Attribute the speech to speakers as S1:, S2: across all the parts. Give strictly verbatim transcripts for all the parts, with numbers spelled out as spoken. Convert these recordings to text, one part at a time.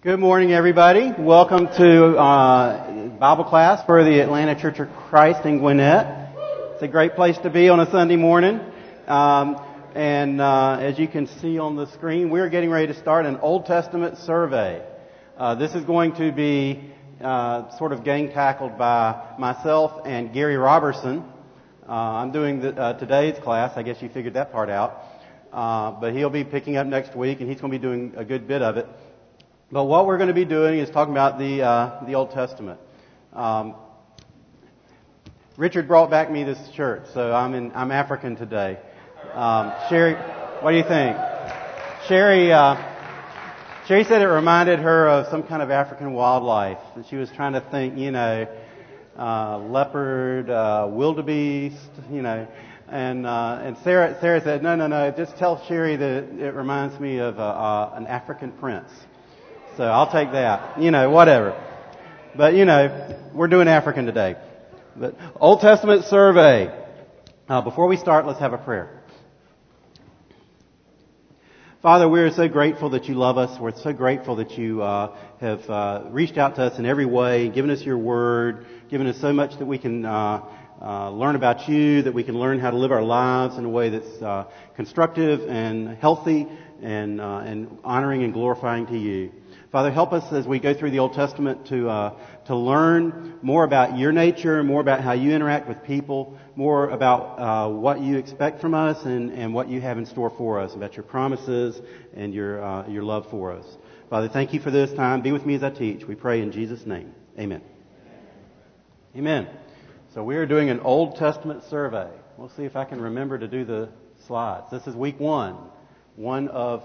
S1: Good morning, everybody. Welcome to uh, Bible class for the Atlanta Church of Christ in Gwinnett. It's a great place to be on a Sunday morning. Um, and uh, as you can see on the screen, we're getting ready to start an Old Testament survey. Uh, this is going to be uh, sort of gang tackled by myself and Gary Robertson. Uh, I'm doing the, uh, today's class. I guess you figured that part out. Uh, but he'll be picking up next week, and he's going to be doing a good bit of it. But what we're going to be doing is talking about the uh, the Old Testament. Um, Richard brought back me this shirt, so I'm in I'm African today. Um, Sherry, what do you think? Sherry uh, Sherry said it reminded her of some kind of African wildlife, and she was trying to think, you know, uh, leopard, uh, wildebeest, you know. And uh, and Sarah Sarah said, no, no, no, just tell Sherry that it reminds me of uh, uh, an African prince. So I'll take that. You know, whatever. But, you know, we're doing African today. But Old Testament survey. Uh, before we start, let's have a prayer. Father, we are so grateful that you love us. We're so grateful that you uh, have uh, reached out to us in every way, given us your word, given us so much that we can uh, uh, learn about you, that we can learn how to live our lives in a way that's uh, constructive and healthy and, uh, and honoring and glorifying to you. Father, help us as we go through the Old Testament to uh, to learn more about your nature, more about how you interact with people, more about uh, what you expect from us and, and what you have in store for us, about your promises and your uh, your love for us. Father, thank you for this time. Be with me as I teach. We pray in Jesus' name. Amen. Amen. So we are doing an Old Testament survey. We'll see if I can remember to do the slides. This is week one. One of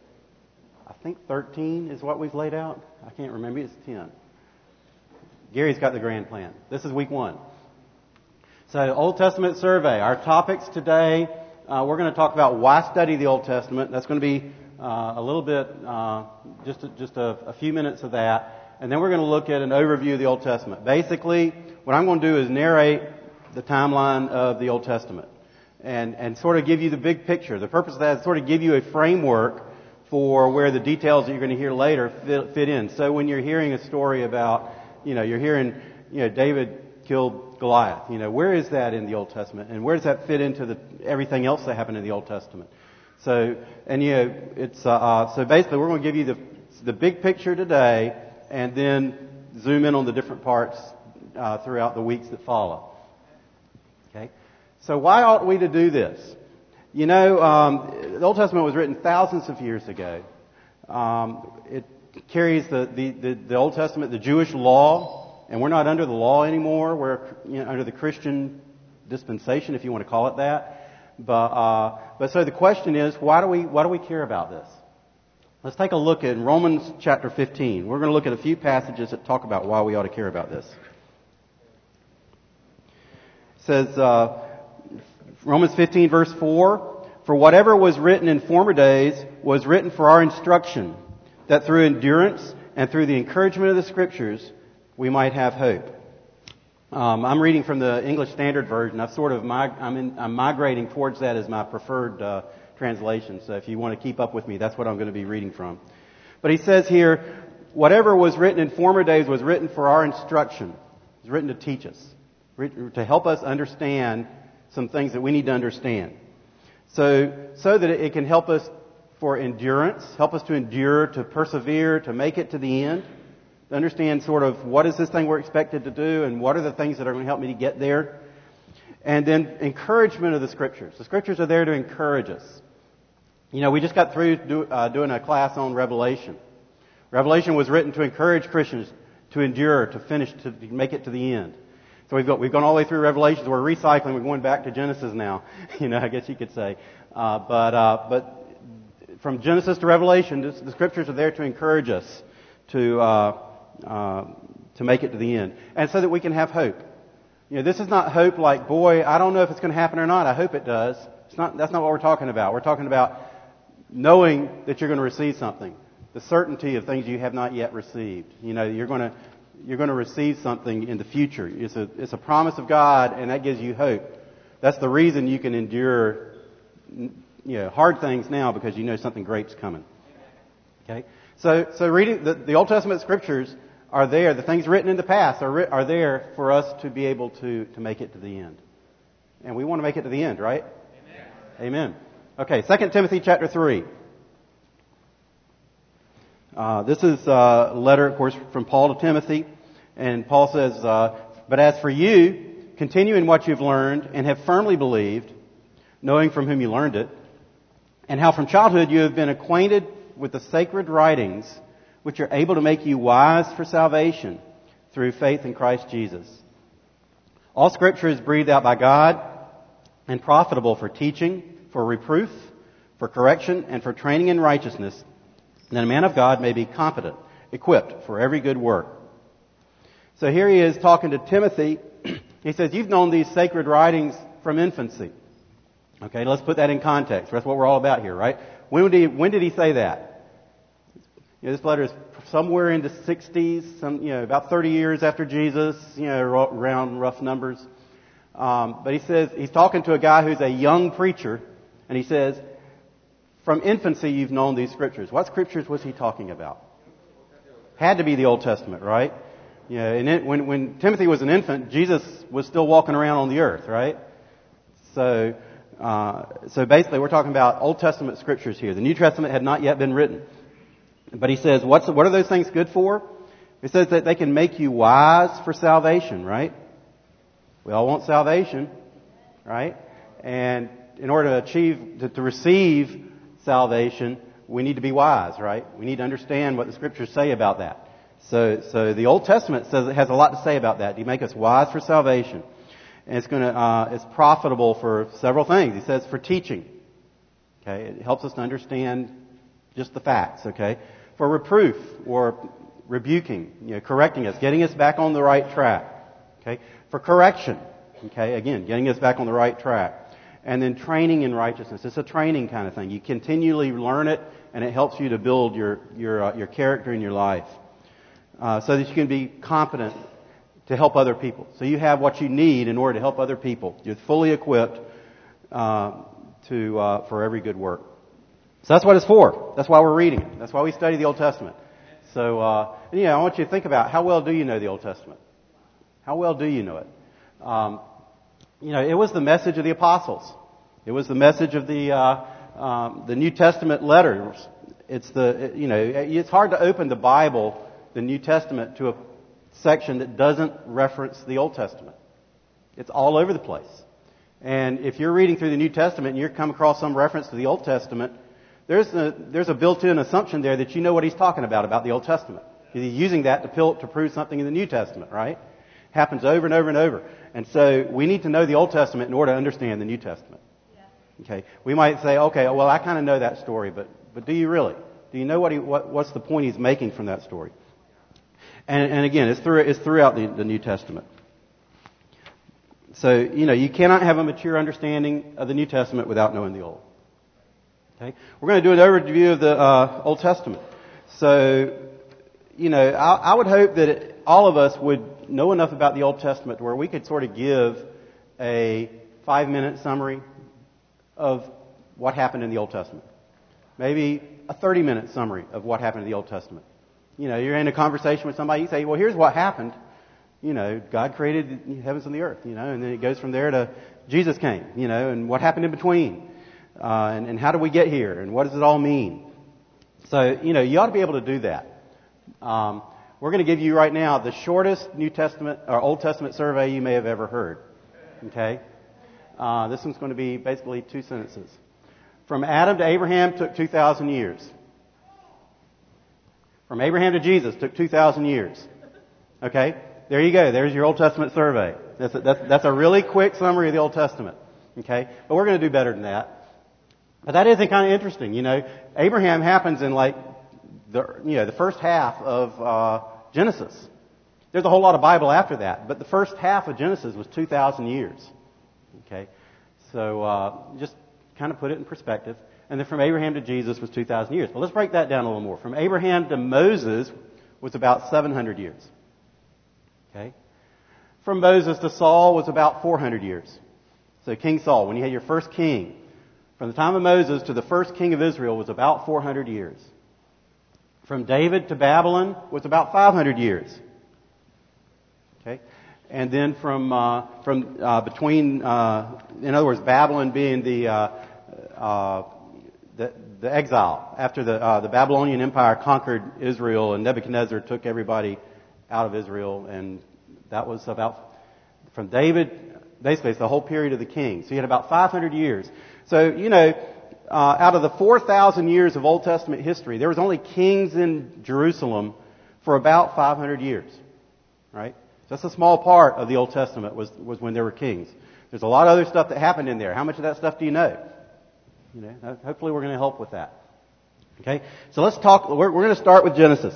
S1: I think thirteen is what we've laid out. I can't remember. It's ten. Gary's got the grand plan. This is week one. So, Old Testament survey. Our topics today, uh, we're going to talk about why study the Old Testament. That's going to be uh, a little bit, uh, just a, just a, a few minutes of that. And then we're going to look at an overview of the Old Testament. Basically, what I'm going to do is narrate the timeline of the Old Testament and, and sort of give you the big picture. The purpose of that is sort of give you a framework for where the details that you're going to hear later fit, fit in. So when you're hearing a story about, you know, you're hearing, you know, David killed Goliath, you know, where is that in the Old Testament? And where does that fit into the everything else that happened in the Old Testament? So, and you know, it's, uh, uh, so basically we're going to give you the, the big picture today and then zoom in on the different parts, uh, throughout the weeks that follow. Okay? So why ought we to do this? You know, um, the Old Testament was written thousands of years ago. Um, it carries the, the, the, the Old Testament, the Jewish law, and we're not under the law anymore. We're, you know, under the Christian dispensation, if you want to call it that. But uh, but so the question is, why do we why do we care about this? Let's take a look at Romans chapter fifteen. We're going to look at a few passages that talk about why we ought to care about this. It says. Uh, Romans fifteen verse four, for whatever was written in former days was written for our instruction, that through endurance and through the encouragement of the Scriptures we might have hope. Um, I'm reading from the English Standard Version. I've sort of mig- I'm, in, I'm migrating towards that as my preferred uh, translation. So if you want to keep up with me, that's what I'm going to be reading from. But he says here, whatever was written in former days was written for our instruction. It was written to teach us, written to help us understand some things that we need to understand. So, so that it can help us for endurance, help us to endure, to persevere, to make it to the end, to understand sort of what is this thing we're expected to do and what are the things that are going to help me to get there. And then encouragement of the Scriptures. The Scriptures are there to encourage us. You know, we just got through do, uh, doing a class on Revelation. Revelation was written to encourage Christians to endure, to finish, to make it to the end. So we've got, we've gone all the way through Revelation. We're recycling. We're going back to Genesis now. You know, I guess you could say. Uh, but, uh, but from Genesis to Revelation, this, the Scriptures are there to encourage us to, uh, uh, to make it to the end. And so that we can have hope. You know, this is not hope like, boy, I don't know if it's going to happen or not. I hope it does. It's not, that's not what we're talking about. We're talking about knowing that you're going to receive something. The certainty of things you have not yet received. You know, you're going to, You're going to receive something in the future. It's a, it's a promise of God, and that gives you hope. That's the reason you can endure, you know, hard things now, because you know something great's coming. Okay? So, so reading the, the Old Testament scriptures are there. The things written in the past are are there for us to be able to to make it to the end, and we want to make it to the end, right? Amen. Amen. Okay, Second Timothy chapter three. Uh, this is a letter, of course, from Paul to Timothy, and Paul says, uh, "But as for you, continue in what you've learned and have firmly believed, knowing from whom you learned it, and how from childhood you have been acquainted with the sacred writings, which are able to make you wise for salvation through faith in Christ Jesus. All Scripture is breathed out by God and profitable for teaching, for reproof, for correction, and for training in righteousness, that a man of God may be competent, equipped for every good work." So here he is talking to Timothy. He says, you've known these sacred writings from infancy. Okay, let's put that in context. That's what we're all about here, right? When did he, when did he say that? You know, this letter is somewhere in the sixties, some, you know, about thirty years after Jesus, you know, around rough numbers. Um, but he says, he's talking to a guy who's a young preacher, and he says, from infancy you've known these scriptures. What scriptures was he talking about? Had to be the Old Testament, right? You know, and it, when, when Timothy was an infant, Jesus was still walking around on the earth, right? So, uh, so basically we're talking about Old Testament scriptures here. The New Testament had not yet been written. But he says, what's, what are those things good for? He says that they can make you wise for salvation, right? We all want salvation, right? And in order to achieve, to, to receive salvation, we need to be wise, right? We need to understand what the Scriptures say about that. So, so the Old Testament says it has a lot to say about that. To make us wise for salvation, and it's going to, uh, it's profitable for several things. He says for teaching. Okay, it helps us to understand just the facts. Okay, for reproof or rebuking, you know, correcting us, getting us back on the right track. Okay, for correction. Okay, again, getting us back on the right track. And then training in righteousness. It's a training kind of thing. You continually learn it, and it helps you to build your your uh, your character in your life, uh, so that you can be competent to help other people. So you have what you need in order to help other people. You're fully equipped uh, to uh, for every good work. So that's what it's for. That's why we're reading it. That's why we study the Old Testament. So uh, and, yeah, I want you to think about how well do you know the Old Testament? How well do you know it? Um, You know, it was the message of the apostles. It was the message of the uh, um, the New Testament letters. It's the you know it's hard to open the Bible, the New Testament, to a section that doesn't reference the Old Testament. It's all over the place. And if you're reading through the New Testament and you come across some reference to the Old Testament, there's a there's a built-in assumption there that you know what he's talking about about the Old Testament. He's using that to pil- to prove something in the New Testament, right? Happens over and over and over. And so we need to know the Old Testament in order to understand the New Testament. Yeah. Okay. We might say, okay, well, I kind of know that story, but but do you really? Do you know what he what what's the point he's making from that story? And and again, it's through it's throughout the, the New Testament. So you know you cannot have a mature understanding of the New Testament without knowing the Old. Okay. We're going to do an overview of the uh, Old Testament. So you know I, I would hope that it, all of us would know enough about the Old Testament where we could sort of give a five-minute summary of what happened in the Old Testament. Maybe a thirty-minute summary of what happened in the Old Testament. You know, you're in a conversation with somebody, you say, well, here's what happened. You know, God created the heavens and the earth, you know, and then it goes from there to Jesus came, you know, and what happened in between. Uh, and, and how do we get here? And what does it all mean? So, you know, you ought to be able to do that. Um, We're going to give you right now the shortest New Testament or Old Testament survey you may have ever heard. Okay? Uh, this one's going to be basically two sentences. From Adam to Abraham took two thousand years. From Abraham to Jesus took two thousand years. Okay? There you go. There's your Old Testament survey. That's a, that's, that's a really quick summary of the Old Testament. Okay? But we're going to do better than that. But that is kind of interesting. You know, Abraham happens in like The, you know, the first half of uh, Genesis. There's a whole lot of Bible after that, but the first half of Genesis was two thousand years. Okay, so uh, just kind of put it in perspective. And then from Abraham to Jesus was two thousand years. Well, let's break that down a little more. From Abraham to Moses was about seven hundred years. Okay, from Moses to Saul was about four hundred years. So King Saul, when you had your first king, from the time of Moses to the first king of Israel was about four hundred years. From David to Babylon was about five hundred years. Okay, and then from uh, from uh, between, uh, in other words, Babylon being the uh, uh, the, the exile after the uh, the Babylonian Empire conquered Israel, and Nebuchadnezzar took everybody out of Israel, and that was about from David. Basically, it's the whole period of the king. So you had about five hundred years. So you know. Uh, out of the four thousand years of Old Testament history, there was only kings in Jerusalem for about five hundred years. Right? So that's a small part of the Old Testament was, was when there were kings. There's a lot of other stuff that happened in there. How much of that stuff do you know? You know, hopefully we're going to help with that. Okay? So let's talk, we're, we're going to start with Genesis.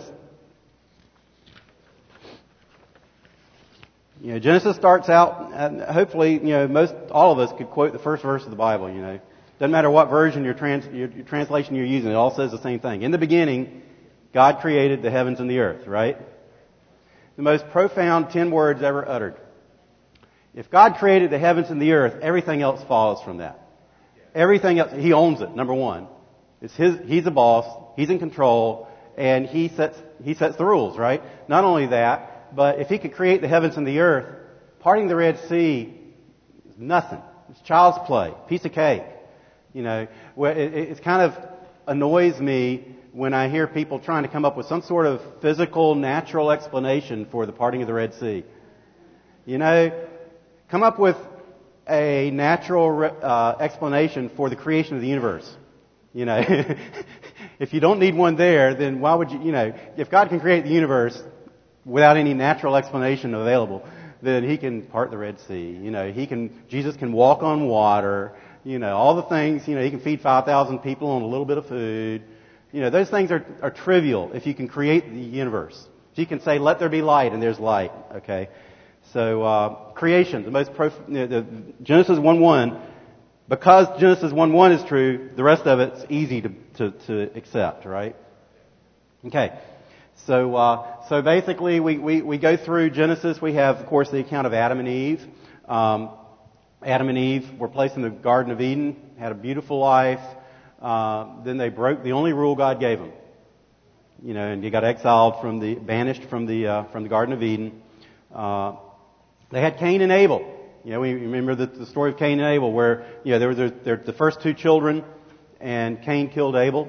S1: You know, Genesis starts out, and hopefully, you know, most, all of us could quote the first verse of the Bible, you know. Doesn't matter what version your, trans, your, your translation you're using, it all says the same thing. In the beginning, God created the heavens and the earth, right? The most profound ten words ever uttered. If God created the heavens and the earth, everything else follows from that. Everything else, He owns it, number one. It's His, He's the boss, He's in control, and He sets, He sets the rules, right? Not only that, but if He could create the heavens and the earth, parting the Red Sea is nothing. It's child's play, piece of cake. You know, it, it kind of annoys me when I hear people trying to come up with some sort of physical, natural explanation for the parting of the Red Sea. You know, come up with a natural uh, explanation for the creation of the universe. You know, if you don't need one there, then why would you, you know, if God can create the universe without any natural explanation available, then He can part the Red Sea. You know, He can, Jesus can walk on water. You know, all the things, you know, He can feed five thousand people on a little bit of food. You know, those things are, are trivial if you can create the universe. If you can say, let there be light, and there's light, okay? So, uh, creation, the most, prof- you know, the Genesis one one, because Genesis one one is true, the rest of it's easy to, to, to accept, right? Okay. So, uh, so basically we, we, we go through Genesis. We have, of course, the account of Adam and Eve. Um, Adam and Eve were placed in the Garden of Eden, had a beautiful life. Uh, then they broke the only rule God gave them. You know, and they got exiled from the, banished from the, uh, from the Garden of Eden. Uh, they had Cain and Abel. You know, we remember the, the story of Cain and Abel where, you know, there were the, the first two children and Cain killed Abel.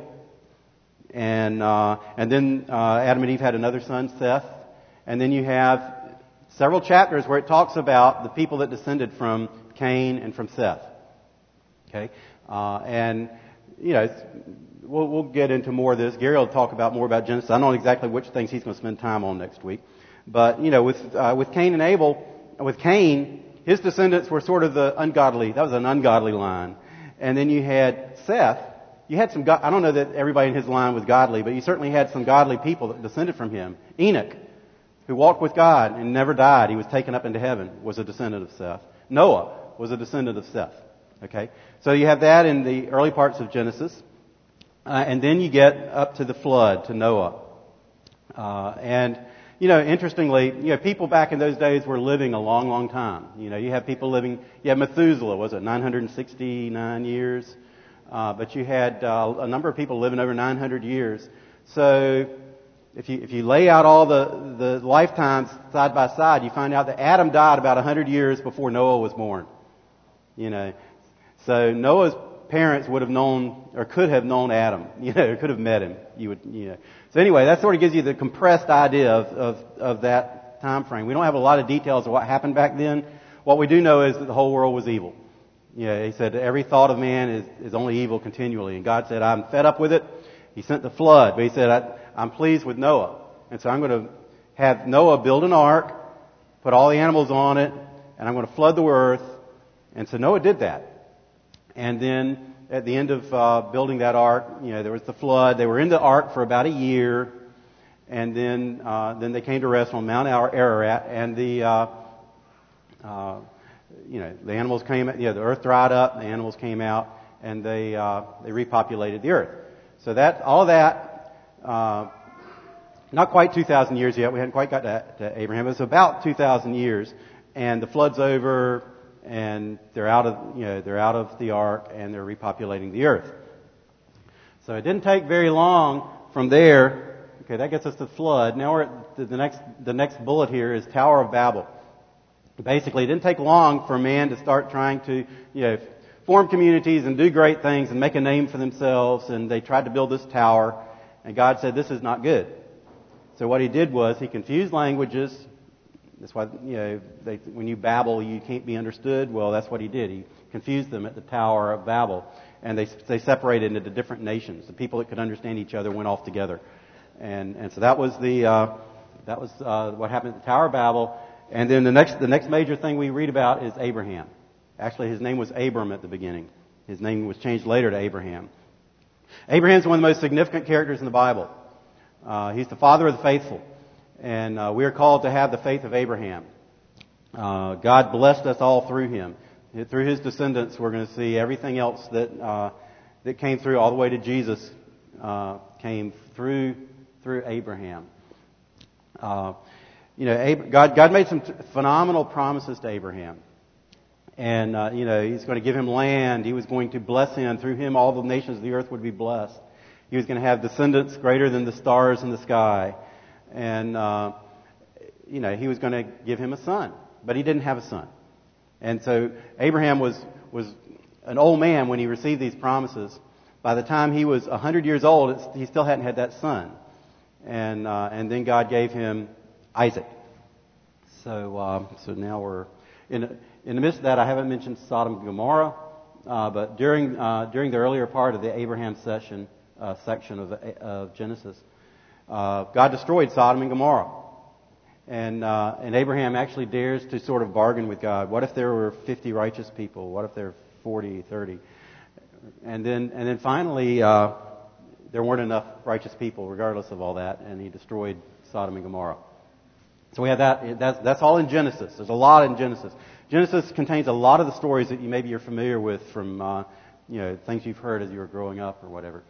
S1: And, uh, and then, uh, Adam and Eve had another son, Seth. And then you have several chapters where it talks about the people that descended from Cain and from Seth. Okay? Uh, and, you know, we'll, we'll get into more of this. Gary will talk about more about Genesis. I don't know exactly which things he's going to spend time on next week. But, you know, with, uh, with Cain and Abel, with Cain, his descendants were sort of the ungodly. That was an ungodly line. And then you had Seth. You had some, I don't know that everybody in his line was godly, but you certainly had some godly people that descended from him. Enoch, who walked with God and never died. He was taken up into heaven, was a descendant of Seth. Noah was a descendant of Seth. Okay? So you have that in the early parts of Genesis. Uh, and then you get up to the flood, to Noah. Uh, and, you know, interestingly, you know, people back in those days were living a long, long time. You know, you have people living, you have Methuselah, was it nine hundred sixty-nine years? Uh, but you had uh, a number of people living over nine hundred years. So if you, if you lay out all the, the lifetimes side by side, you find out that Adam died about one hundred years before Noah was born. You know, so Noah's parents would have known, or could have known Adam, you know, or could have met him. You would, you know. So anyway, that sort of gives you the compressed idea of, of, of that time frame. We don't have a lot of details of what happened back then. What we do know is that the whole world was evil. Yeah, he said every thought of man is, is only evil continually. And God said, I'm fed up with it. He sent the flood. But He said, I, I'm pleased with Noah. And so I'm going to have Noah build an ark, put all the animals on it, and I'm going to flood the earth. And so Noah did that. And then at the end of uh, building that ark, you know, there was the flood. They were in the ark for about a year. And then uh, then they came to rest on Mount Ararat. And the... Uh, uh, You know, the animals came, you know, the earth dried up, the animals came out, and they, uh, they repopulated the earth. So that, all of that, uh, not quite two thousand years yet, we hadn't quite got to, to Abraham, it was about two thousand years, and the flood's over, and they're out of, you know, they're out of the ark, and they're repopulating the earth. So it didn't take very long from there Okay, that gets us to the flood. Now we're at the, the next the next bullet here is Tower of Babel. Basically, it didn't take long for man to start trying to, you know, form communities and do great things and make a name for themselves. And they tried to build this tower, and God said, "This is not good." So what He did was He confused languages. That's why, you know, they, when you babble, you can't be understood. Well, that's what He did. He confused them at the Tower of Babel, and they they separated into different nations. The people that could understand each other went off together, and and so that was the uh, that was uh, what happened at the Tower of Babel. And then the next the next major thing we read about is Abraham. Actually, his name was Abram at the beginning. His name was changed later to Abraham. Abraham's one of the most significant characters in the Bible. Uh, he's the father of the faithful. And uh, we are called to have the faith of Abraham. Uh, God blessed us all through him. Through his descendants, we're going to see everything else that uh, that came through all the way to Jesus uh, came through through Abraham. Uh, you know, Ab- God God made some t- phenomenal promises to Abraham. And, uh, you know, He's going to give him land. He was going to bless him. Through him, all the nations of the earth would be blessed. He was going to have descendants greater than the stars in the sky. And, uh, you know, He was going to give him a son. But he didn't have a son. And so Abraham was, was an old man when he received these promises. By the time he was one hundred years old, it's, he still hadn't had that son. And, uh, and then God gave him Isaac. So, uh, so now we're in, in the midst of that. I haven't mentioned Sodom and Gomorrah, uh, but during, uh, during the earlier part of the Abraham session, uh, section of, of Genesis, uh, God destroyed Sodom and Gomorrah. And, uh, and Abraham actually dares to sort of bargain with God. What if there were fifty righteous people? What if there were forty, thirty? And then, and then finally, uh, there weren't enough righteous people, regardless of all that, and He destroyed Sodom and Gomorrah. So we have that. That's, that's all in Genesis. There's a lot in Genesis. Genesis contains a lot of the stories that you maybe you're familiar with from, uh, you know, things you've heard as you were growing up or whatever.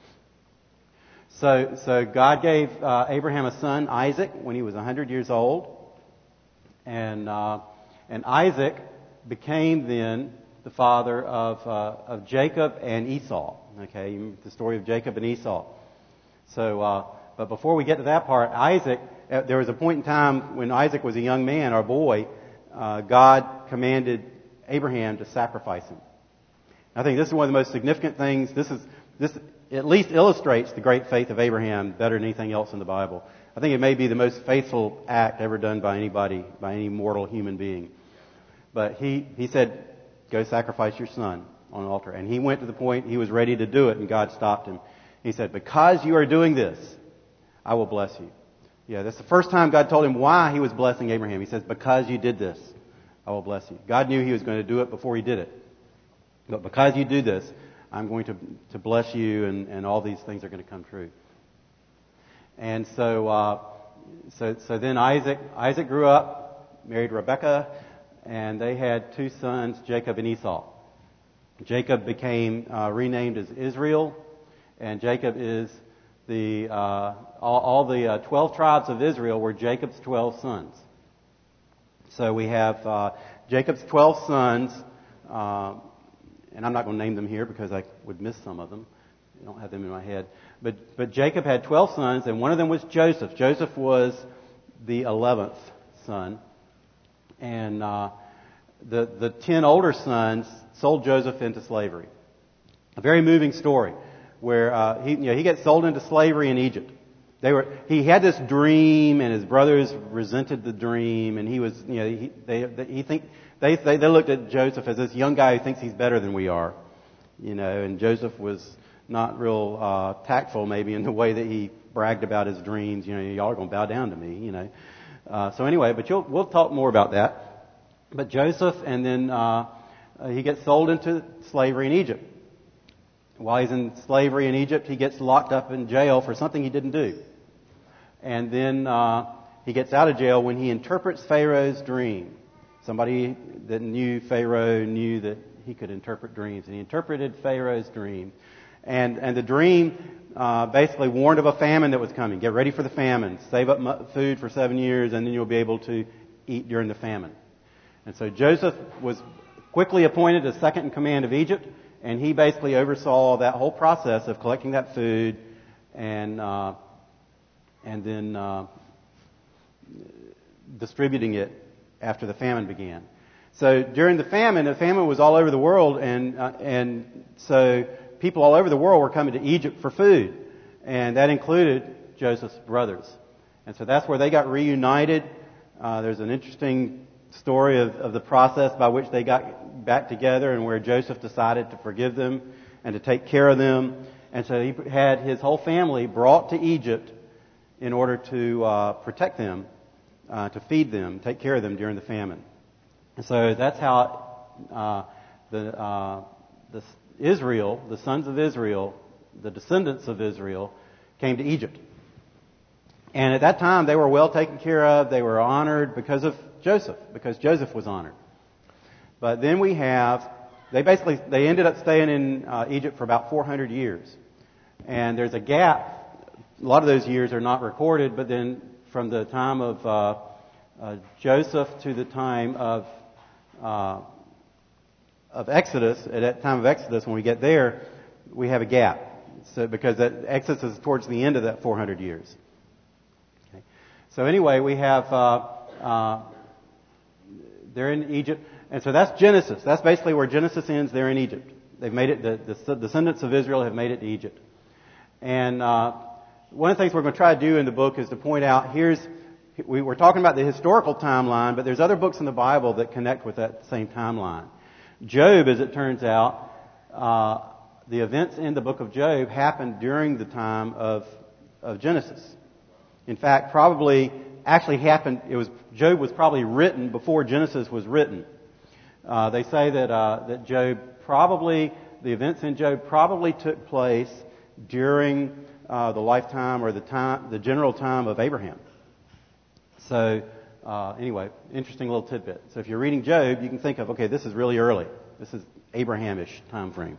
S1: So, so God gave uh, Abraham a son, Isaac, when he was one hundred years old, and uh, and Isaac became then the father of uh, of Jacob and Esau. Okay, the story of Jacob and Esau. So, uh, but before we get to that part, Isaac, uh, there was a point in time when Isaac was a young man or a boy. Uh, God commanded Abraham to sacrifice him. I think this is one of the most significant things. This is this. At least illustrates the great faith of Abraham better than anything else in the Bible. I think it may be the most faithful act ever done by anybody, by any mortal human being. But he, he said, go sacrifice your son on an altar. And he went to the point he was ready to do it, and God stopped him. He said, because you are doing this, I will bless you. Yeah, that's the first time God told him why He was blessing Abraham. He says, because you did this, I will bless you. God knew He was going to do it before He did it. But because you do this, I'm going to to bless you, and, and all these things are going to come true. And so, uh, so so then Isaac Isaac grew up, married Rebekah, and they had two sons, Jacob and Esau. Jacob became uh, renamed as Israel, and Jacob is the uh, all, all the uh, twelve tribes of Israel were Jacob's twelve sons. So we have uh, Jacob's twelve sons. Uh, And I'm not going to name them here because I would miss some of them. I don't have them in my head. But but Jacob had twelve sons, and one of them was Joseph. Joseph was the eleventh son. And uh, the the ten older sons sold Joseph into slavery. A very moving story where uh, he you know he gets sold into slavery in Egypt. They were he had this dream, and his brothers resented the dream, and he was you know he they, they he think. They, they they looked at Joseph as this young guy who thinks he's better than we are, you know. And Joseph was not real uh, tactful, maybe, in the way that he bragged about his dreams. You know, y'all are going to bow down to me, you know. Uh, so anyway, but you'll, we'll talk more about that. But Joseph, and then uh, he gets sold into slavery in Egypt. While he's in slavery in Egypt, he gets locked up in jail for something he didn't do. And then uh, he gets out of jail when he interprets Pharaoh's dream. Somebody that knew Pharaoh knew that he could interpret dreams. And he interpreted Pharaoh's dream. And and the dream uh, basically warned of a famine that was coming. Get ready for the famine. Save up food for seven years and then you'll be able to eat during the famine. And so Joseph was quickly appointed as second in command of Egypt. And he basically oversaw that whole process of collecting that food and uh, and then uh, distributing it after the famine began. So during the famine, the famine was all over the world, and uh, and so people all over the world were coming to Egypt for food, and that included Joseph's brothers. And so that's where they got reunited. Uh, there's an interesting story of, of the process by which they got back together, and where Joseph decided to forgive them and to take care of them. And so he had his whole family brought to Egypt in order to uh, protect them, uh, to feed them, take care of them during the famine. And so that's how uh, the, uh, the Israel, the sons of Israel, the descendants of Israel, came to Egypt. And at that time, they were well taken care of. They were honored because of Joseph, because Joseph was honored. But then we have, they basically, they ended up staying in uh, Egypt for about four hundred years. And there's a gap. A lot of those years are not recorded, but then from the time of uh, uh, Joseph to the time of uh, of Exodus, at that time of Exodus, when we get there, we have a gap. So because that Exodus is towards the end of that four hundred years. Okay. So anyway, we have uh, uh, they're in Egypt, and so that's Genesis. That's basically where Genesis ends. They're in Egypt. They've made it. The, the descendants of Israel have made it to Egypt. And uh, one of the things we're going to try to do in the book is to point out, here's, we were talking about the historical timeline, but there's other books in the Bible that connect with that same timeline. Job, as it turns out, uh, the events in the book of Job happened during the time of, of Genesis. In fact, probably actually happened, it was, Job was probably written before Genesis was written. Uh, they say that, uh, that Job probably, the events in Job probably took place during uh, the lifetime or the time, the general time of Abraham. So, uh, anyway, interesting little tidbit. So if you're reading Job, you can think of, okay, this is really early. This is Abrahamish time frame.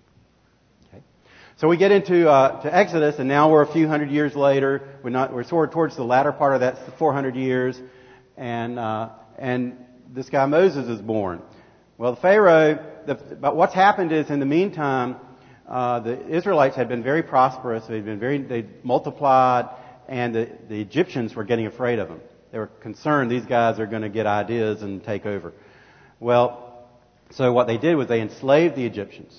S1: Okay. So we get into uh, to Exodus, and now we're a few hundred years later. We're not, we're sort of towards the latter part of that four hundred years, and uh, and this guy Moses is born. Well, the Pharaoh. The, but what's happened is, in the meantime, Uh, the Israelites had been very prosperous. They'd been very, they'd multiplied, and the, the Egyptians were getting afraid of them. They were concerned these guys are going to get ideas and take over. Well, so what they did was they enslaved the Egyptians,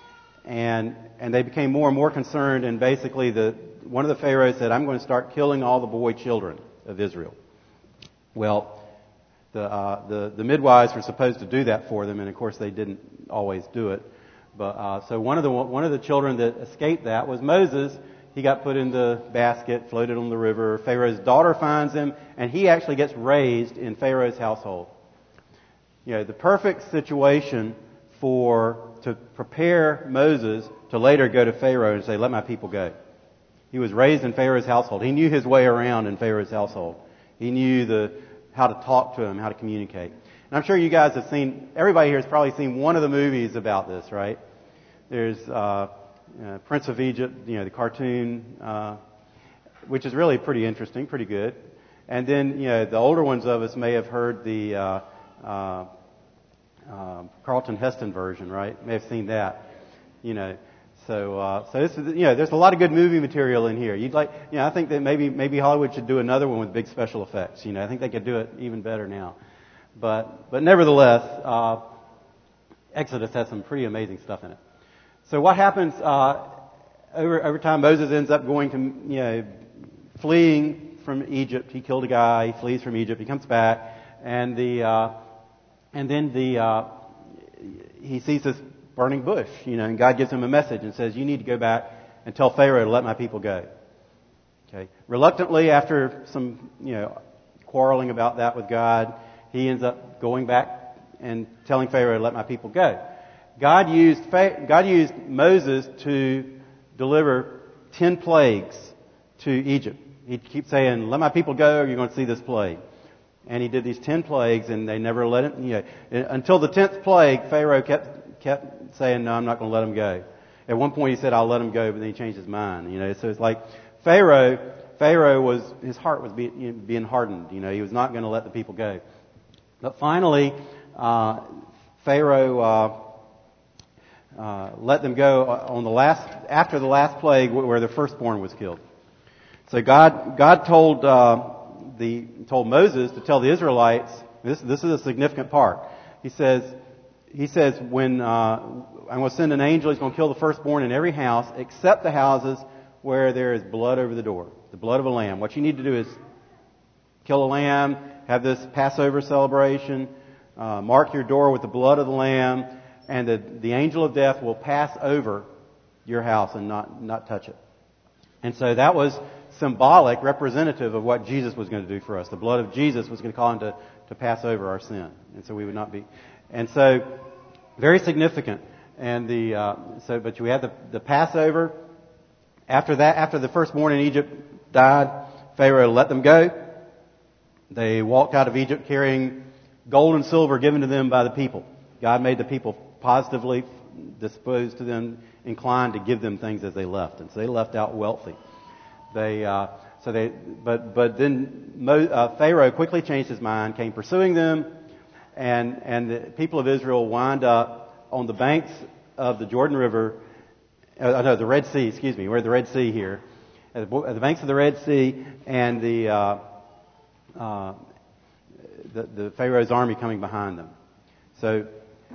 S1: and and they became more and more concerned. And basically, the one of the pharaohs said, "I'm going to start killing all the boy children of Israel." Well, the uh, the the midwives were supposed to do that for them, and of course they didn't always do it. But uh, so one of the one of the children that escaped that was Moses. He got put in the basket, floated on the river. Pharaoh's daughter finds him, and he actually gets raised in Pharaoh's household. You know, the perfect situation for to prepare Moses to later go to Pharaoh and say, "Let my people go." He was raised in Pharaoh's household. He knew his way around in Pharaoh's household. He knew the how to talk to him, how to communicate. And I'm sure you guys have seen, everybody here has probably seen one of the movies about this, right? There's uh, uh, Prince of Egypt, you know, the cartoon, uh, which is really pretty interesting, pretty good. And then, you know, the older ones of us may have heard the uh, uh, uh, Charlton Heston version, right? May have seen that, you know. So, uh, so this is, you know, there's a lot of good movie material in here. You'd like, you know, I think that maybe maybe Hollywood should do another one with big special effects. You know, I think they could do it even better now. But but nevertheless, uh, Exodus has some pretty amazing stuff in it. So what happens uh, over over time? Moses ends up going to, you know, fleeing from Egypt. He killed a guy. He flees from Egypt. He comes back, and the uh, and then the uh, he sees this burning bush, you know, and God gives him a message and says, "You need to go back and tell Pharaoh to let my people go." Okay. Reluctantly, after some, you know, quarreling about that with God, he ends up going back and telling Pharaoh to let my people go. God used God used Moses to deliver ten plagues to Egypt. He keeps saying, "Let my people go, or you're going to see this plague." And he did these ten plagues, and they never let it. You know, until the tenth plague, Pharaoh kept kept saying, "No, I'm not going to let him go." At one point, he said, "I'll let him go," but then he changed his mind. You know, so it's like Pharaoh. Pharaoh was his heart was being, you know, being hardened. You know, he was not going to let the people go. But finally, uh, Pharaoh uh, uh, let them go on the last after the last plague, where the firstborn was killed. So God, God told, uh, the, told Moses to tell the Israelites, this, this is a significant part. He says, he says, when, uh, I'm going to send an angel, he's going to kill the firstborn in every house, except the houses where there is blood over the door. The blood of a lamb. What you need to do is kill a lamb, have this Passover celebration, uh, mark your door with the blood of the lamb, and the, the angel of death will pass over your house and not, not touch it. And so that was symbolic, representative of what Jesus was going to do for us. The blood of Jesus was going to call him to, to pass over our sin. And so we would not be. And so, very significant. And the, uh, so, but we had the, the Passover. After that, after the firstborn in Egypt died, Pharaoh let them go. They walked out of Egypt carrying gold and silver given to them by the people. God made the people positively disposed to them, inclined to give them things as they left. And so they left out wealthy. They, uh, so they, but, but then Mo, uh, Pharaoh quickly changed his mind, came pursuing them, and, and the people of Israel wind up on the banks of the Jordan River, uh, no, the Red Sea, excuse me, we're at the Red Sea here, at the, at the banks of the Red Sea, and the, uh, uh, the, the Pharaoh's army coming behind them. So,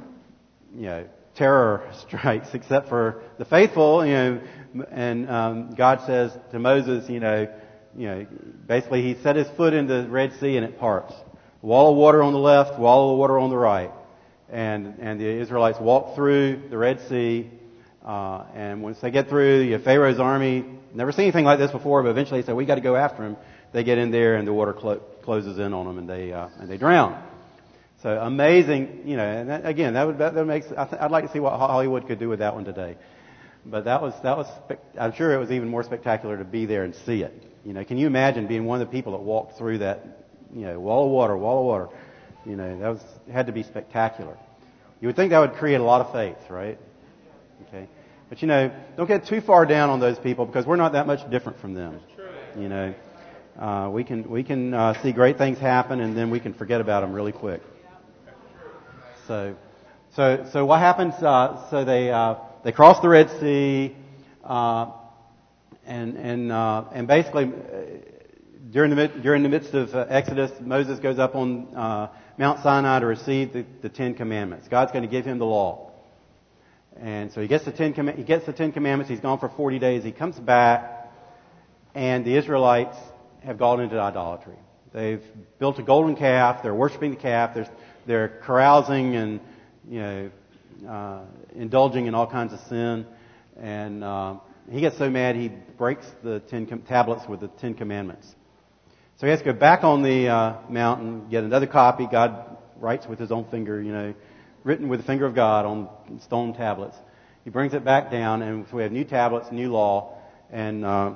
S1: you know, terror strikes, except for the faithful, you know, and um, God says to Moses, you know, you know, basically he set his foot in the Red Sea and it parts. Wall of water on the left, wall of water on the right, and and the Israelites walk through the Red Sea, uh, and once they get through, you know, Pharaoh's army, never seen anything like this before, but eventually they say we got to go after him. They get in there and the water clo- closes in on them and they uh, and they drown. So amazing, you know, and that, again, that would, that, that makes, I th- I'd like to see what Hollywood could do with that one today. But that was, that was, spe- I'm sure it was even more spectacular to be there and see it. You know, can you imagine being one of the people that walked through that, you know, wall of water, wall of water? You know, that was, had to be spectacular. You would think that would create a lot of faith, right? Okay. But you know, don't get too far down on those people because we're not that much different from them. You know, uh, we can, we can, uh, see great things happen and then we can forget about them really quick. So, so, so what happens? Uh, so they uh, they cross the Red Sea, uh, and and uh, and basically uh, during the during the midst of uh, Exodus, Moses goes up on uh, Mount Sinai to receive the, the Ten Commandments. God's going to give him the law, and so he gets the Ten Com- he gets the Ten Commandments. He's gone for forty days. He comes back, and the Israelites have gone into idolatry. They've built a golden calf. They're worshiping the calf. There's They're carousing and, you know, uh, indulging in all kinds of sin. And uh, he gets so mad he breaks the ten com- tablets with the Ten Commandments. So he has to go back on the uh, mountain, get another copy. God writes with his own finger, you know, written with the finger of God on stone tablets. He brings it back down, and so we have new tablets, new law. And uh,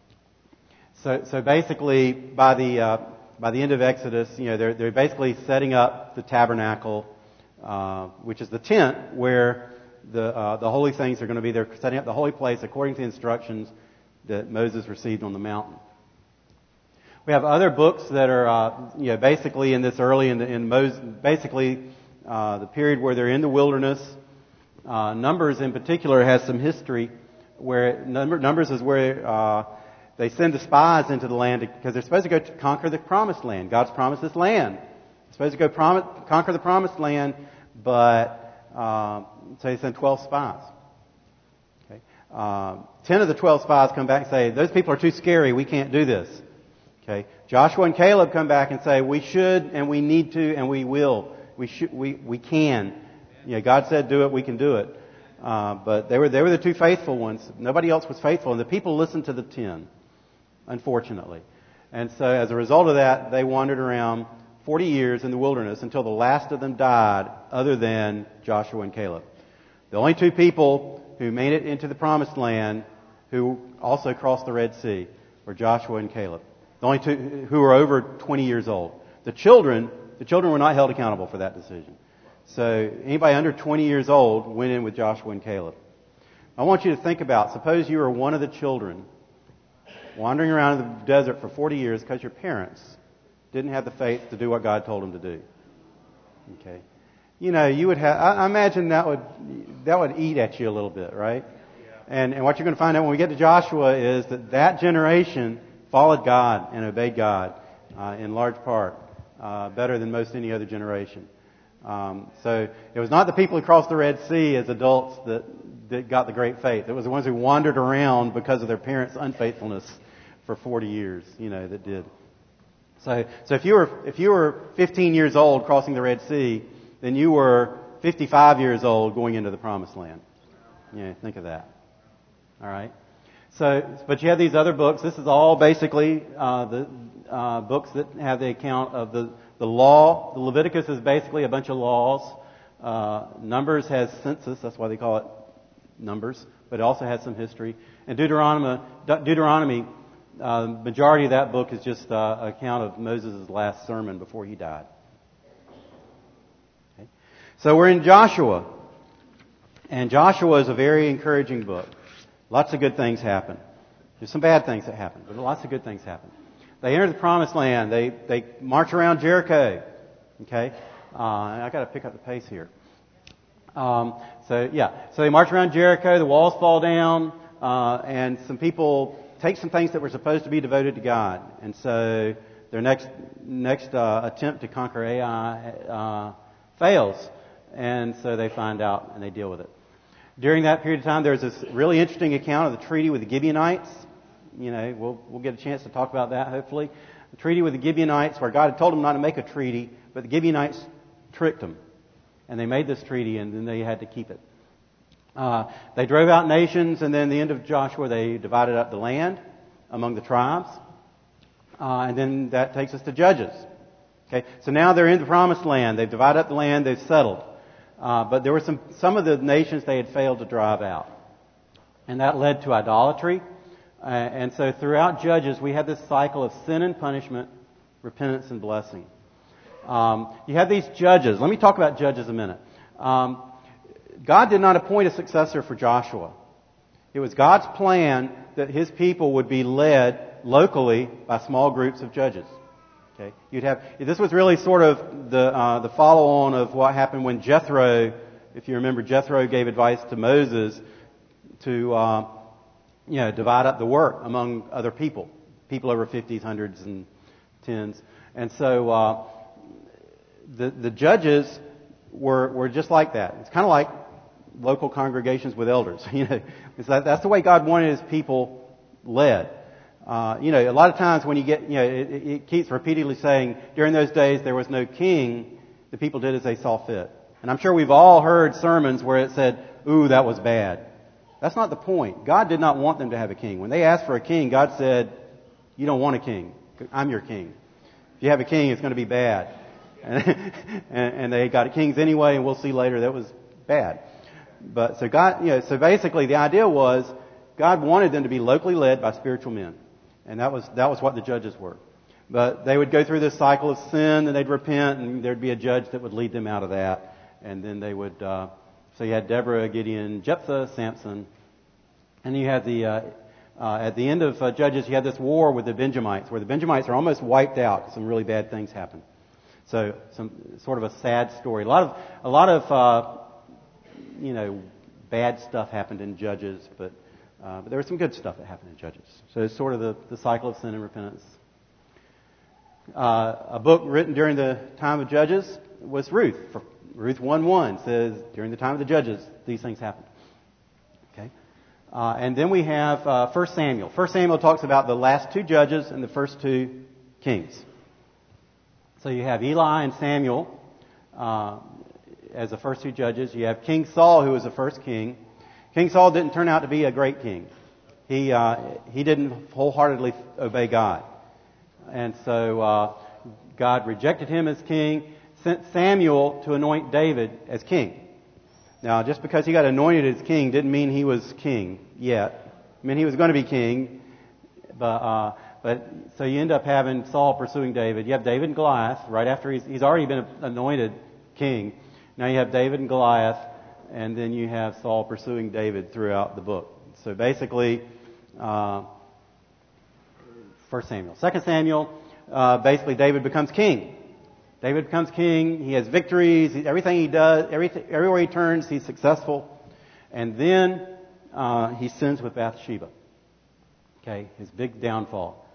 S1: so, so basically, by the uh, By the end of Exodus, you know, they're, they're basically setting up the tabernacle, uh, which is the tent where the, uh, the holy things are going to be. They're setting up the holy place according to the instructions that Moses received on the mountain. We have other books that are, uh, you know, basically in this early, in, the, in Moses, basically, uh, the period where they're in the wilderness. Uh, Numbers in particular has some history where, number, Numbers is where, uh, they send the spies into the land because they're supposed to go to conquer the promised land. God's promised this land. They're supposed to go prom- conquer the promised land, but uh, so they send twelve spies. Okay. Uh, Ten of the twelve spies come back and say, those people are too scary. We can't do this. Okay. Joshua and Caleb come back and say, we should and we need to and we will. We should. We we can. You know, God said do it. We can do it. Uh, but they were they were the two faithful ones. Nobody else was faithful, and the people listened to the ten. Unfortunately. And so as a result of that, they wandered around forty years in the wilderness until the last of them died, other than Joshua and Caleb. The only two people who made it into the promised land who also crossed the Red Sea were Joshua and Caleb. The only two who were over twenty years old. The children, the children were not held accountable for that decision. So anybody under twenty years old went in with Joshua and Caleb. I want you to think about, suppose you were one of the children wandering around in the desert for forty years because your parents didn't have the faith to do what God told them to do. Okay. You know, you would have, I imagine that would, that would eat at you a little bit, right? And, and what you're going to find out when we get to Joshua is that that generation followed God and obeyed God uh, in large part uh, better than most any other generation. Um, so it was not the people who crossed the Red Sea as adults that, that got the great faith. It was the ones who wandered around because of their parents' unfaithfulness for forty years, you know, that did. So, so if you were if you were fifteen years old crossing the Red Sea, then you were fifty-five years old going into the Promised Land. Yeah, think of that. All right. So, but you have these other books. This is all basically uh, the uh, books that have the account of the the law. The Leviticus is basically a bunch of laws. Uh, Numbers has census. That's why they call it Numbers. But it also has some history. And Deuteronomy, Deuteronomy. Uh, the majority of that book is just uh, an account of Moses' last sermon before he died. Okay. So we're in Joshua. And Joshua is a very encouraging book. Lots of good things happen. There's some bad things that happen, but lots of good things happen. They enter the Promised Land. They they march around Jericho. Okay? Uh, I got to pick up the pace here. Um, so, yeah. So they march around Jericho. The walls fall down. Uh, and some people take some things that were supposed to be devoted to God. And so their next next uh, attempt to conquer Ai uh, fails. And so they find out and they deal with it. During that period of time, there's this really interesting account of the treaty with the Gibeonites. You know, we'll we'll get a chance to talk about that, hopefully. The treaty with the Gibeonites, where God had told them not to make a treaty, but the Gibeonites tricked them. And they made this treaty, and then they had to keep it. Uh, they drove out nations, and then at the end of Joshua, they divided up the land among the tribes. Uh, and then that takes us to Judges. Okay, so now they're in the Promised Land. They've divided up the land. They've settled. Uh, but there were some some of the nations they had failed to drive out, and that led to idolatry. Uh, and so throughout Judges, we have this cycle of sin and punishment, repentance and blessing. Um, you have these judges. Let me talk about Judges a minute. Um, God did not appoint a successor for Joshua. It was God's plan that His people would be led locally by small groups of judges. Okay, you'd have this was really sort of the uh, the follow-on of what happened when Jethro, if you remember, Jethro gave advice to Moses to uh, you know divide up the work among other people, people over fifties, hundreds, and tens, and so uh, the the judges were were just like that. It's kind of like local congregations with elders. You know, it's that, that's the way God wanted His people led. Uh, you know, a lot of times when you get, you know, it, it keeps repeatedly saying, during those days there was no king, the people did as they saw fit. And I'm sure we've all heard sermons where it said, ooh, that was bad. That's not the point. God did not want them to have a king. When they asked for a king, God said, you don't want a king. I'm your king. If you have a king, it's going to be bad. And, and they got kings anyway, and we'll see later that was bad. But so God, you know, so basically the idea was God wanted them to be locally led by spiritual men. And that was that was what the judges were. But they would go through this cycle of sin, and they'd repent, and there'd be a judge that would lead them out of that. And then they would. Uh, so you had Deborah, Gideon, Jephthah, Samson, and you had the uh, uh, at the end of uh, Judges, you had this war with the Benjamites, where the Benjamites are almost wiped out. Some really bad things happened. So some sort of a sad story. A lot of a lot of uh, you know bad stuff happened in Judges, but. Uh, but there was some good stuff that happened in Judges. So it's sort of the, the cycle of sin and repentance. Uh, a book written during the time of Judges was Ruth. For Ruth one one says, during the time of the Judges, these things happened. Okay, uh, and then we have uh, First Samuel. First Samuel talks about the last two judges and the first two kings. So you have Eli and Samuel uh, as the first two judges. You have King Saul, who was the first king. King Saul didn't turn out to be a great king. He uh, he didn't wholeheartedly obey God. And so uh, God rejected him as king, sent Samuel to anoint David as king. Now, just because he got anointed as king didn't mean he was king yet. I mean, he was going to be king. But uh, but so you end up having Saul pursuing David. You have David and Goliath right after he's, he's already been anointed king. Now you have David and Goliath. And then you have Saul pursuing David throughout the book. So basically, uh, First Samuel. Second Samuel, uh, basically David becomes king. David becomes king. He has victories. Everything he does, everything, everywhere he turns, he's successful. And then uh, he sins with Bathsheba. Okay, his big downfall.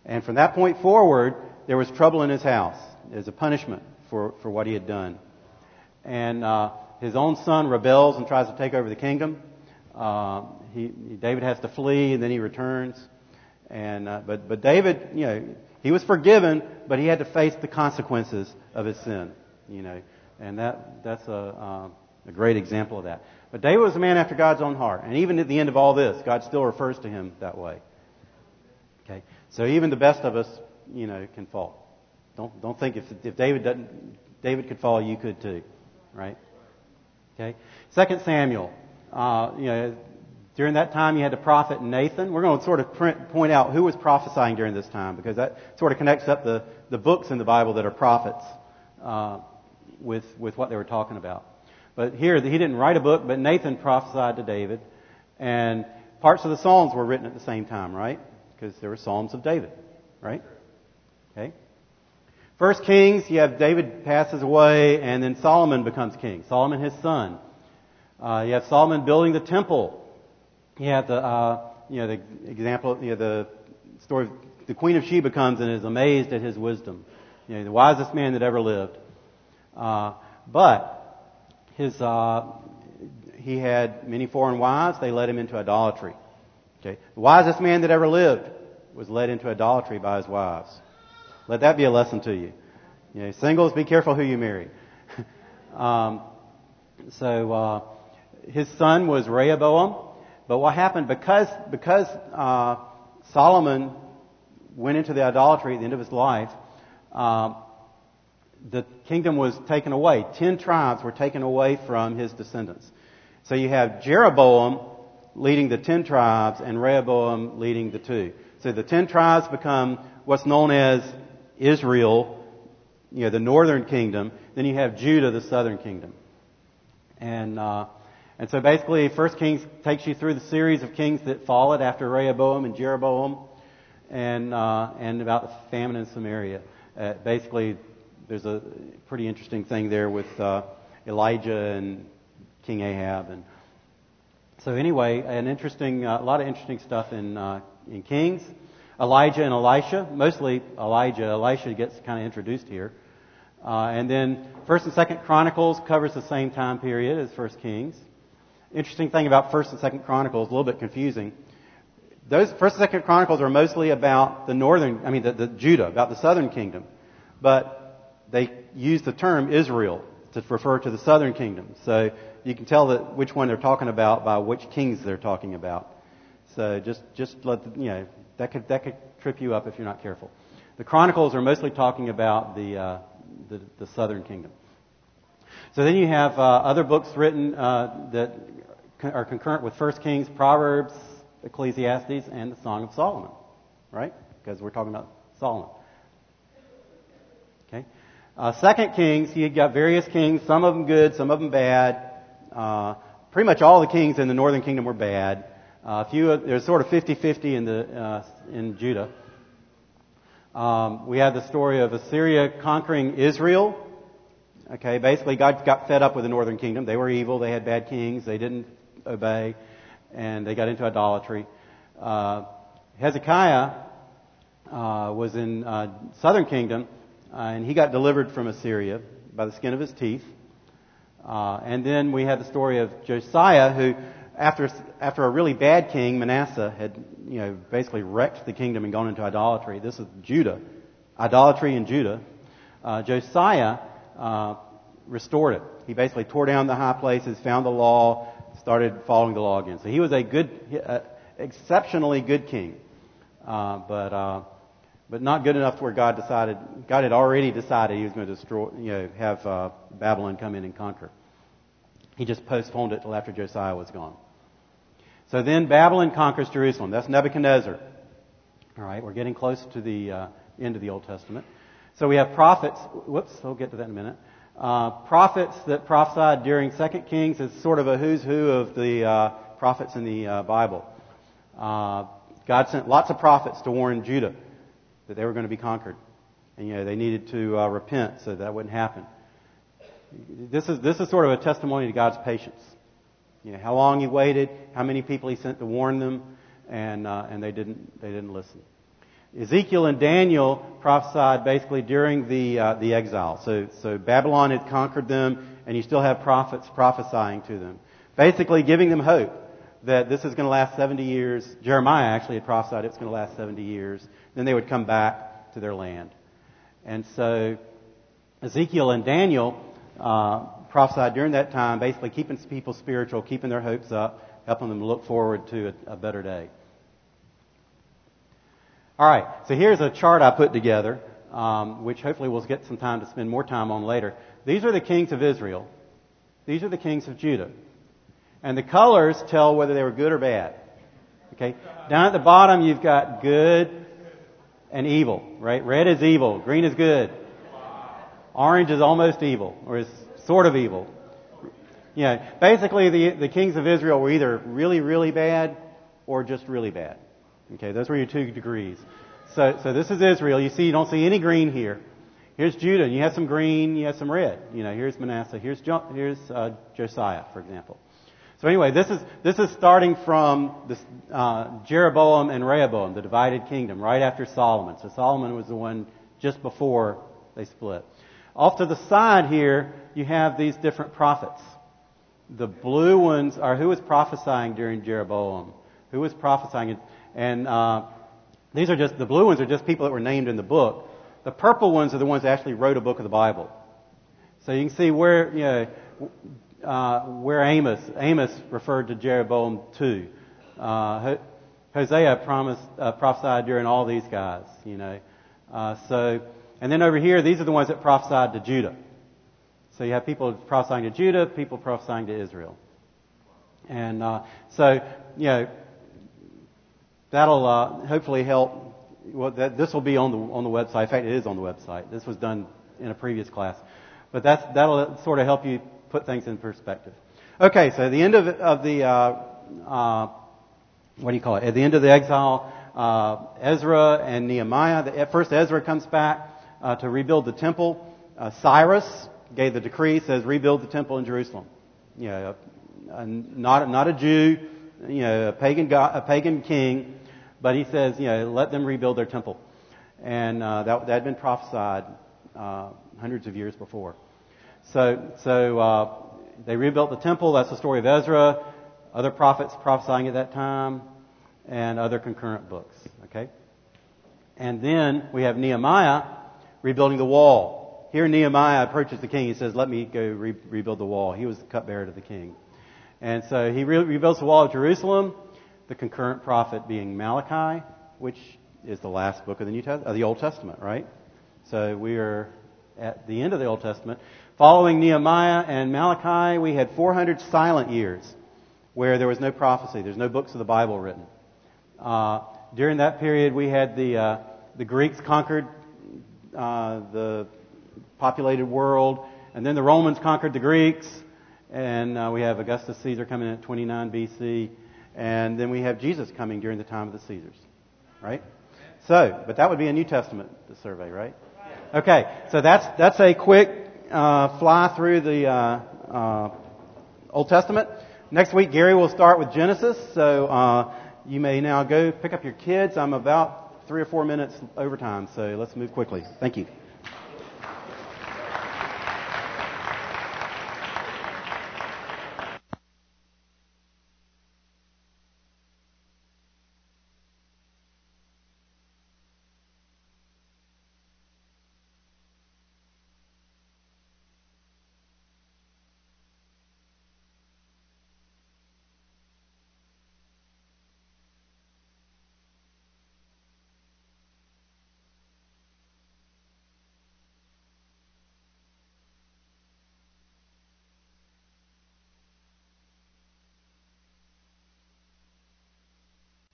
S1: And from that point forward, there was trouble in his house as a punishment for, for what he had done. And uh, his own son rebels and tries to take over the kingdom. Uh, he, David has to flee, and then he returns. And uh, but but David, you know, he was forgiven, but he had to face the consequences of his sin. You know, and that that's a uh, a great example of that. But David was a man after God's own heart, and even at the end of all this, God still refers to him that way. Okay, so even the best of us, you know, can fall. Don't don't think if if David doesn't, David could fall, you could too, right? Okay. Second Samuel, uh, you know, during that time you had the prophet Nathan. We're going to sort of print, point out who was prophesying during this time, because that sort of connects up the the books in the Bible that are prophets uh, with with what they were talking about. But here he didn't write a book, but Nathan prophesied to David, and parts of the Psalms were written at the same time, right? Because there were Psalms of David, right? Okay. First Kings, you have David passes away, and then Solomon becomes king. Solomon, his son. Uh, you have Solomon building the temple. You have the, uh, you know, the example, you know, the story of the Queen of Sheba comes and is amazed at his wisdom. You know, the wisest man that ever lived. Uh, but his, uh, he had many foreign wives. They led him into idolatry. Okay, the wisest man that ever lived was led into idolatry by his wives. Let that be a lesson to you. You know, singles, be careful who you marry. um, so uh, his son was Rehoboam, but what happened because because uh, Solomon went into the idolatry at the end of his life, uh, the kingdom was taken away. Ten tribes were taken away from his descendants. So you have Jeroboam leading the ten tribes and Rehoboam leading the two. So the ten tribes become what's known as Israel, you know, the northern kingdom. Then you have Judah, the southern kingdom. And uh, and so basically, First Kings takes you through the series of kings that followed after Rehoboam and Jeroboam, and uh, and about the famine in Samaria. Uh, basically, there's a pretty interesting thing there with uh, Elijah and King Ahab. And so anyway, an interesting, uh, a lot of interesting stuff in uh, in Kings. Elijah and Elisha, mostly Elijah. Elisha gets kind of introduced here. Uh, and then First and Second Chronicles covers the same time period as First Kings. Interesting thing about First and Second Chronicles, a little bit confusing. Those First and Second Chronicles are mostly about the northern, I mean, the, the Judah, about the southern kingdom. But they use the term Israel to refer to the southern kingdom. So you can tell that which one they're talking about by which kings they're talking about. So just, just let the, you know, that could, that could trip you up if you're not careful. The Chronicles are mostly talking about the, uh, the, the southern kingdom. So then you have, uh, other books written, uh, that are concurrent with First Kings, Proverbs, Ecclesiastes, and the Song of Solomon. Right? Because we're talking about Solomon. Okay. Uh, Second Kings, you got various kings, some of them good, some of them bad. Uh, pretty much all the kings in the northern kingdom were bad. Uh, a few, there's sort of fifty-fifty in the uh, in Judah. Um, we have the story of Assyria conquering Israel. Okay, basically God got fed up with the northern kingdom. They were evil. They had bad kings. They didn't obey, and they got into idolatry. Uh, Hezekiah uh, was in uh, southern kingdom, uh, and he got delivered from Assyria by the skin of his teeth. Uh, and then we have the story of Josiah, who After after a really bad king, Manasseh, had, you know, basically wrecked the kingdom and gone into idolatry. This is Judah, idolatry in Judah. Uh, Josiah uh, restored it. He basically tore down the high places, found the law, started following the law again. So he was a good, uh, exceptionally good king, uh, but uh, but not good enough to where God decided. God had already decided He was going to destroy, you know, have uh, Babylon come in and conquer. He just postponed it till after Josiah was gone. So then Babylon conquers Jerusalem. That's Nebuchadnezzar. All right, we're getting close to the uh, end of the Old Testament. So we have prophets. Whoops, we'll get to that in a minute. Uh, prophets that prophesied during Second Kings is sort of a who's who of the uh, prophets in the uh, Bible. Uh, God sent lots of prophets to warn Judah that they were going to be conquered, and you know they needed to uh, repent so that wouldn't happen. This is this is sort of a testimony to God's patience. You know, how long He waited, how many people He sent to warn them, and uh, and they didn't they didn't listen. Ezekiel and Daniel prophesied basically during the uh, the exile. So so Babylon had conquered them, and you still have prophets prophesying to them, basically giving them hope that this is going to last seventy years. Jeremiah actually had prophesied it's going to last seventy years. Then they would come back to their land. And so Ezekiel and Daniel uh, prophesied during that time, basically keeping people spiritual, keeping their hopes up, helping them look forward to a, a better day. All right, so here's a chart I put together, um, which hopefully we'll get some time to spend more time on later. These are the kings of Israel. These are the kings of Judah. And the colors tell whether they were good or bad. Okay? Down at the bottom, you've got good and evil, right? Red is evil. Green is good. Orange is almost evil, or is sort of evil. Yeah, basically the, the kings of Israel were either really, really bad or just really bad. Okay, those were your two degrees. So, so this is Israel. You see, you don't see any green here. Here's Judah. You have some green. You have some red. You know, here's Manasseh. Here's jo- here's uh, Josiah, for example. So anyway, this is this is starting from this, uh, Jeroboam and Rehoboam, the divided kingdom, right after Solomon. So Solomon was the one just before they split. Off to the side here, you have these different prophets. The blue ones are who was prophesying during Jeroboam, who was prophesying. And uh, these are just, the blue ones are just people that were named in the book. The purple ones are the ones that actually wrote a book of the Bible. So you can see where, you know, uh, where Amos, Amos referred to Jeroboam too. Uh, Hosea promised, uh, prophesied during all these guys, you know. Uh, so, and then over here, these are the ones that prophesied to Judah. So you have people prophesying to Judah, people prophesying to Israel. And uh, so, you know, that'll uh, hopefully help. Well, that, this will be on the on the website. In fact, it is on the website. This was done in a previous class, but that's that'll sort of help you put things in perspective. Okay, so at the end of, of the uh, uh, what do you call it? At the end of the exile, uh, Ezra and Nehemiah. The, at first, Ezra comes back uh, to rebuild the temple. Uh, Cyrus gave the decree, says rebuild the temple in Jerusalem. You know, uh, not not a Jew, you know, a pagan god, a pagan king. But he says, you know, let them rebuild their temple. And uh, that, that had been prophesied uh, hundreds of years before. So so uh, they rebuilt the temple. That's the story of Ezra. Other prophets prophesying at that time. And other concurrent books. Okay? And then we have Nehemiah rebuilding the wall. Here Nehemiah approaches the king. He says, let me go re- rebuild the wall. He was the cupbearer to the king. And so he re- rebuilds the wall of Jerusalem. The concurrent prophet being Malachi, which is the last book of the New Testament, of the Old Testament, right? So we are at the end of the Old Testament. Following Nehemiah and Malachi, we had four hundred silent years where there was no prophecy. There's no books of the Bible written. Uh, during that period, we had the uh, the Greeks conquered uh, the populated world, and then the Romans conquered the Greeks, and uh, we have Augustus Caesar coming in at twenty-nine B C. And then we have Jesus coming during the time of the Caesars, right? So, but that would be a New Testament survey, right? Okay, so that's that's a quick uh, fly through the uh, uh, Old Testament. Next week, Gary will start with Genesis. So uh, you may now go pick up your kids. I'm about three or four minutes over time, so let's move quickly. Thank you.